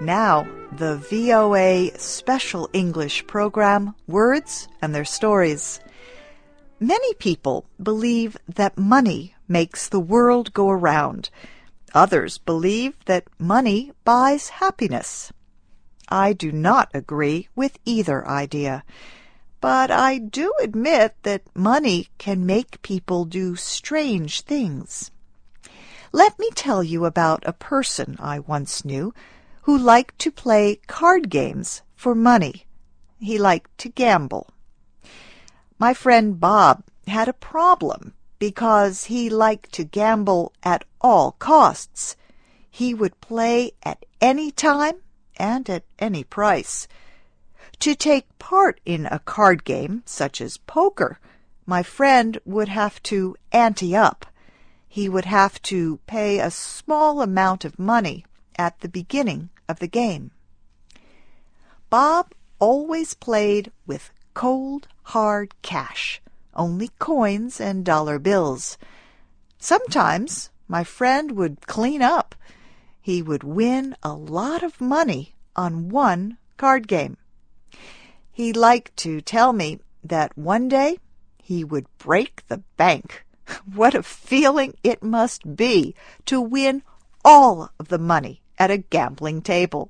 Now, the VOA Special English program, Words and Their Stories. Many people believe that money makes the world go around. Others believe that money buys happiness. I do not agree with either idea, but I do admit that money can make people do strange things. Let me tell you about a person I once knew who liked to play card games for money. He liked to gamble. My friend Bob had a problem because he liked to gamble at all costs. He would play at any time and at any price. To take part in a card game, such as poker, my friend would have to ante up. He would have to pay a small amount of money at the beginning of the game. Bob always played with cold, hard cash, only coins and dollar bills. Sometimes my friend would clean up. He would win a lot of money on one card game. He liked to tell me that one day he would break the bank. What a feeling it must be to win all of the money at a gambling table.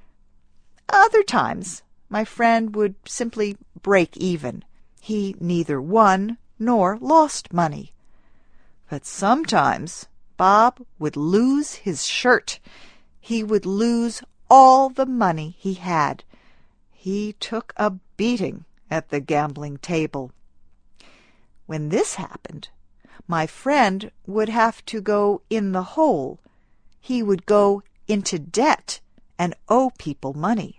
Other times, my friend would simply break even. He neither won nor lost money. But sometimes Bob would lose his shirt. He would lose all the money he had. He took a beating at the gambling table. When this happened, my friend would have to go in the hole. He would go into debt and owe people money.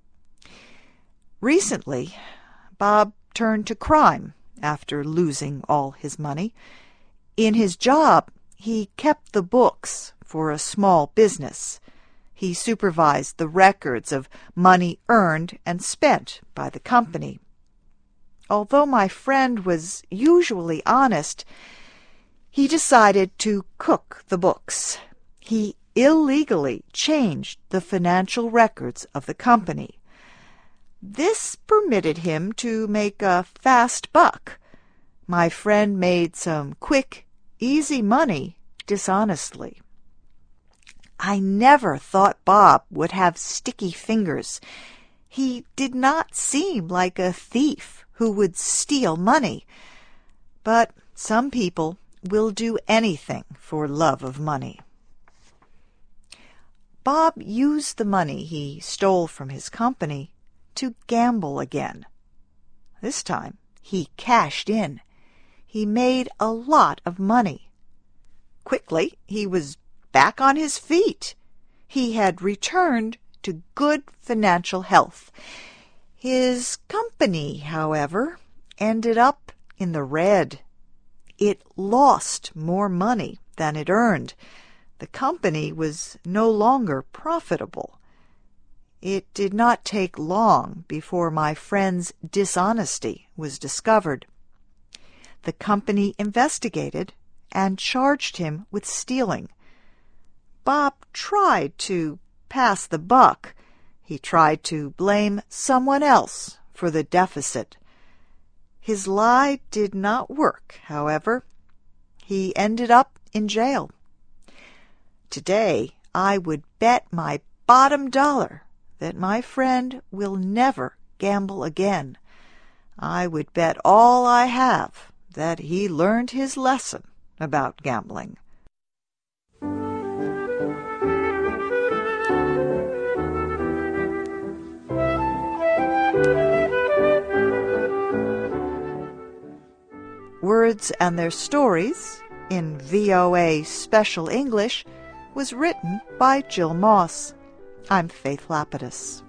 Recently, Bob turned to crime after losing all his money. In his job, he kept the books for a small business. He supervised the records of money earned and spent by the company. Although my friend was usually honest, he decided to cook the books. He illegally changed the financial records of the company. This permitted him to make a fast buck. My friend made some quick, easy money dishonestly. I never thought Bob would have sticky fingers. He did not seem like a thief who would steal money. But some people will do anything for love of money. Bob used the money he stole from his company to gamble again. This time he cashed in. He made a lot of money. Quickly he was back on his feet. He had returned to good financial health. His company, however, ended up in the red. It lost more money than it earned. The company was no longer profitable. It did not take long before my friend's dishonesty was discovered. The company investigated and charged him with stealing. Bob tried to pass the buck. He tried to blame someone else for the deficit. His lie did not work, however. He ended up in jail. Today, I would bet my bottom dollar that my friend will never gamble again. I would bet all I have that he learned his lesson about gambling. Words and Their Stories in VOA Special English was written by Jill Moss. I'm Faith Lapidus.